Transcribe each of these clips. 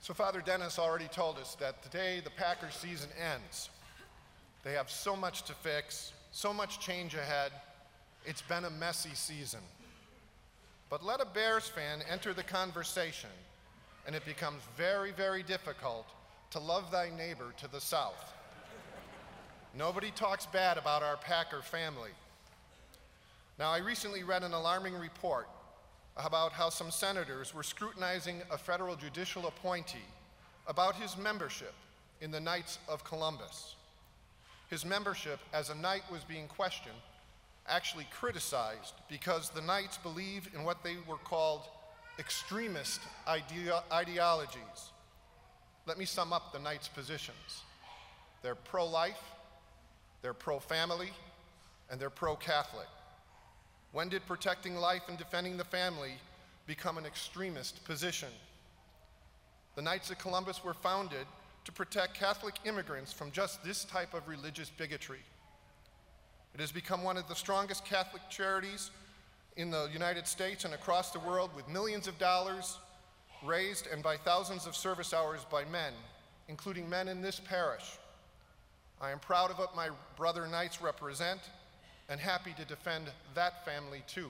So Father Dennis already told us that today the Packers season ends. They have so much to fix, so much change ahead. It's been a messy season. But let a Bears fan enter the conversation, and it becomes very, very difficult to love thy neighbor to the south. Nobody talks bad about our Packer family. Now, I recently read an alarming report about how some senators were scrutinizing a federal judicial appointee about his membership in the Knights of Columbus. His membership as a knight was being questioned, actually criticized, because the Knights believe in what they were called extremist ideologies. Let me sum up the Knights' positions. They're pro-life, they're pro-family, and they're pro-Catholic. When did protecting life and defending the family become an extremist position? The Knights of Columbus were founded to protect Catholic immigrants from just this type of religious bigotry. It has become one of the strongest Catholic charities in the United States and across the world, with millions of dollars raised and by thousands of service hours by men, including men in this parish. I am proud of what my brother Knights represent and happy to defend that family too.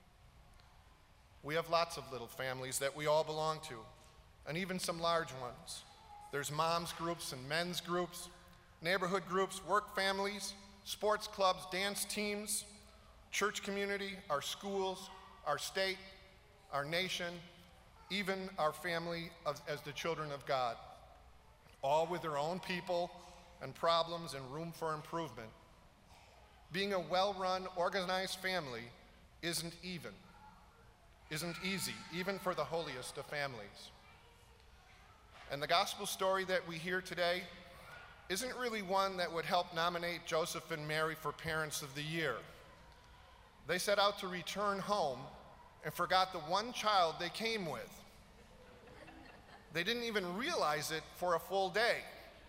We have lots of little families that we all belong to, and even some large ones. There's moms groups and men's groups, neighborhood groups, work families, sports clubs, dance teams, church community, our schools, our state, our nation, even our family as the children of God, all with their own people and problems and room for improvement. Being a well-run, organized family isn't easy, even for the holiest of families. And the gospel story that we hear today isn't really one that would help nominate Joseph and Mary for Parents of the Year. They set out to return home and forgot the one child they came with. They didn't even realize it for a full day.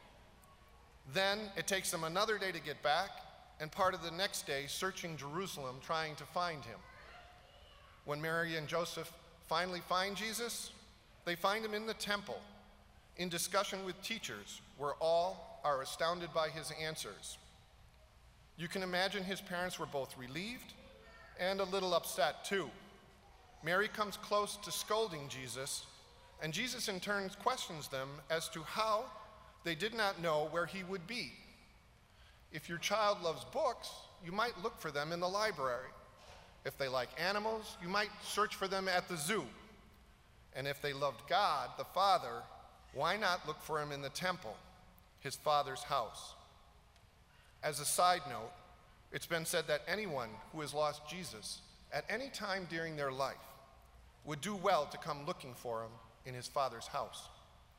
Then it takes them another day to get back, and part of the next day searching Jerusalem trying to find him. When Mary and Joseph finally find Jesus, they find him in the temple, in discussion with teachers, where all are astounded by his answers. You can imagine his parents were both relieved and a little upset too. Mary comes close to scolding Jesus, and Jesus in turn questions them as to how they did not know where he would be. If your child loves books, you might look for them in the library. If they like animals, you might search for them at the zoo. And if they loved God, the Father, why not look for him in the temple, his Father's house? As a side note, it's been said that anyone who has lost Jesus at any time during their life would do well to come looking for him in his Father's house.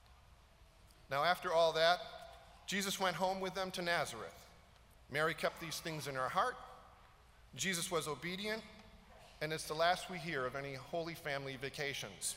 Now, after all that, Jesus went home with them to Nazareth. Mary kept these things in her heart. Jesus was obedient, and it's the last we hear of any Holy Family vacations.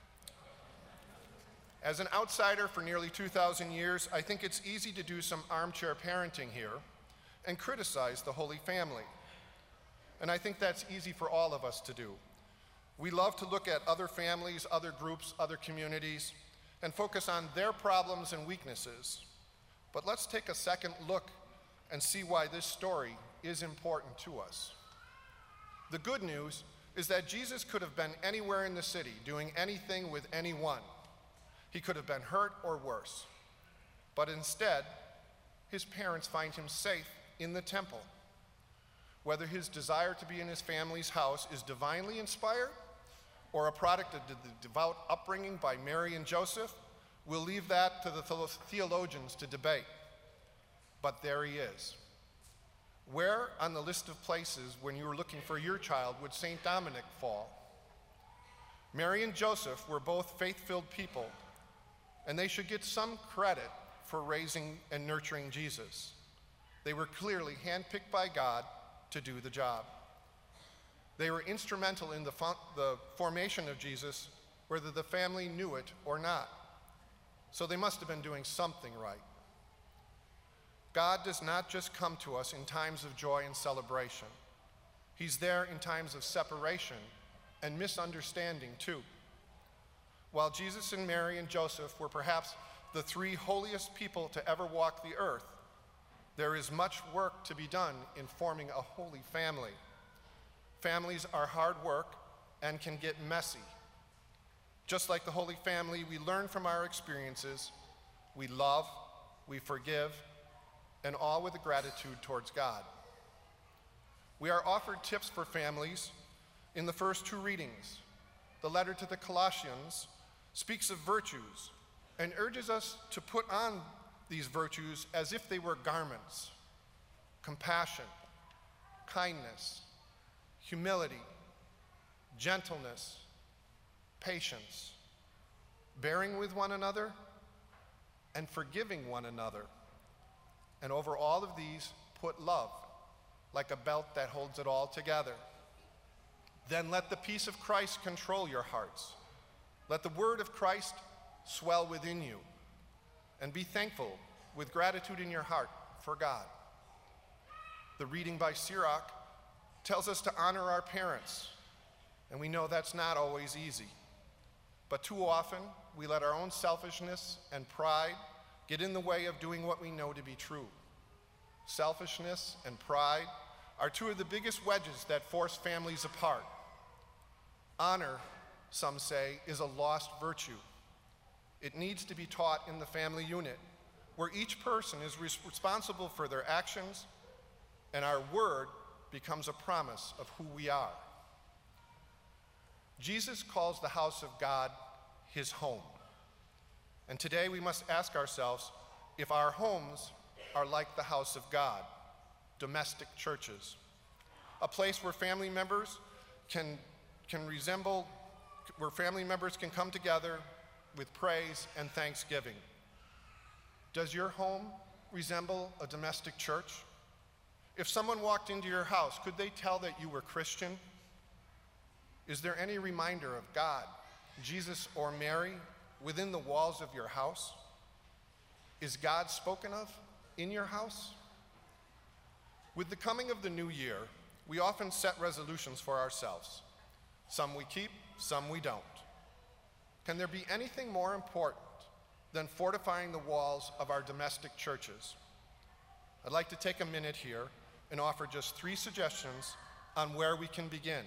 As an outsider for nearly 2,000 years, I think it's easy to do some armchair parenting here and criticize the Holy Family. And I think that's easy for all of us to do. We love to look at other families, other groups, other communities, and focus on their problems and weaknesses. But let's take a second look and see why this story is important to us. The good news is that Jesus could have been anywhere in the city, doing anything with anyone. He could have been hurt or worse. But instead, his parents find him safe in the temple. Whether his desire to be in his family's house is divinely inspired or a product of the devout upbringing by Mary and Joseph, we'll leave that to the theologians to debate. But there he is. Where on the list of places when you were looking for your child would St. Dominic fall? Mary and Joseph were both faith-filled people, and they should get some credit for raising and nurturing Jesus. They were clearly handpicked by God to do the job. They were instrumental in the formation of Jesus, whether the family knew it or not. So they must have been doing something right. God does not just come to us in times of joy and celebration. He's there in times of separation and misunderstanding too. While Jesus and Mary and Joseph were perhaps the three holiest people to ever walk the earth, there is much work to be done in forming a holy family. Families are hard work and can get messy. Just like the Holy Family, we learn from our experiences, we love, we forgive, and all with a gratitude towards God. We are offered tips for families in the first two readings. The letter to the Colossians speaks of virtues and urges us to put on these virtues as if they were garments: compassion, kindness, humility, gentleness, patience, bearing with one another, and forgiving one another. And over all of these, put love, like a belt that holds it all together. Then let the peace of Christ control your hearts. Let the word of Christ swell within you, and be thankful with gratitude in your heart for God. The reading by Sirach tells us to honor our parents, and we know that's not always easy. But too often, we let our own selfishness and pride get in the way of doing what we know to be true. Selfishness and pride are two of the biggest wedges that force families apart. Honor, some say, is a lost virtue. It needs to be taught in the family unit, where each person is responsible for their actions, and our word becomes a promise of who we are. Jesus calls the house of God his home. And today we must ask ourselves if our homes are like the house of God, domestic churches, a place where family members can come together with praise and thanksgiving. Does your home resemble a domestic church? If someone walked into your house, could they tell that you were Christian? Is there any reminder of God, Jesus, or Mary within the walls of your house? Is God spoken of in your house? With the coming of the new year, we often set resolutions for ourselves. Some we keep, some we don't. Can there be anything more important than fortifying the walls of our domestic churches? I'd like to take a minute here and offer just 3 suggestions on where we can begin.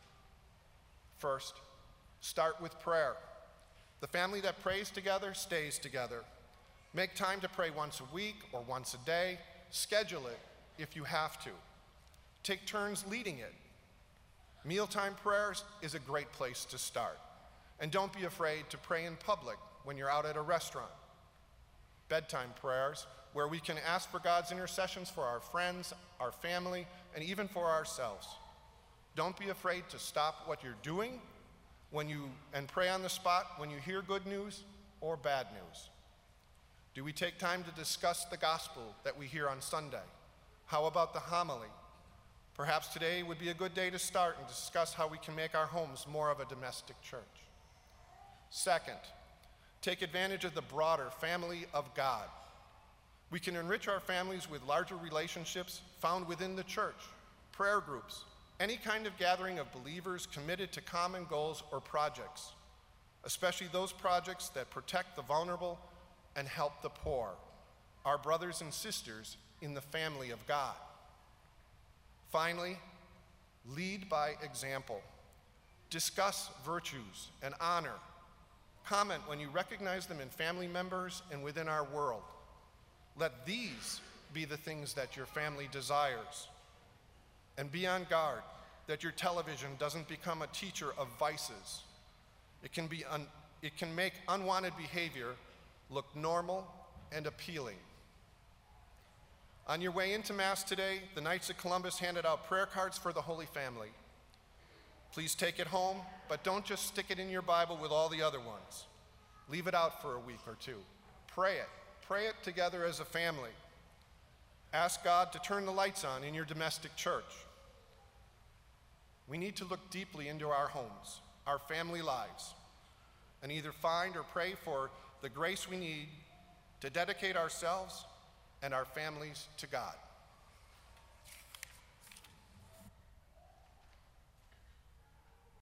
First, start with prayer. The family that prays together stays together. Make time to pray once a week or once a day. Schedule it if you have to. Take turns leading it. Mealtime prayers is a great place to start. And don't be afraid to pray in public when you're out at a restaurant. Bedtime prayers, where we can ask for God's intercessions for our friends, our family, and even for ourselves. Don't be afraid to stop what you're doing and pray on the spot when you hear good news or bad news. Do we take time to discuss the gospel that we hear on Sunday? How about the homily? Perhaps today would be a good day to start and discuss how we can make our homes more of a domestic church. Second, take advantage of the broader family of God. We can enrich our families with larger relationships found within the church, prayer groups, any kind of gathering of believers committed to common goals or projects, especially those projects that protect the vulnerable and help the poor, our brothers and sisters in the family of God. Finally, lead by example. Discuss virtues and honor. Comment when you recognize them in family members and within our world. Let these be the things that your family desires. And be on guard that your television doesn't become a teacher of vices. It can make unwanted behavior look normal and appealing. On your way into Mass today, the Knights of Columbus handed out prayer cards for the Holy Family. Please take it home, but don't just stick it in your Bible with all the other ones. Leave it out for a week or 2. Pray it. Pray it together as a family. Ask God to turn the lights on in your domestic church. We need to look deeply into our homes, our family lives, and either find or pray for the grace we need to dedicate ourselves and our families to God.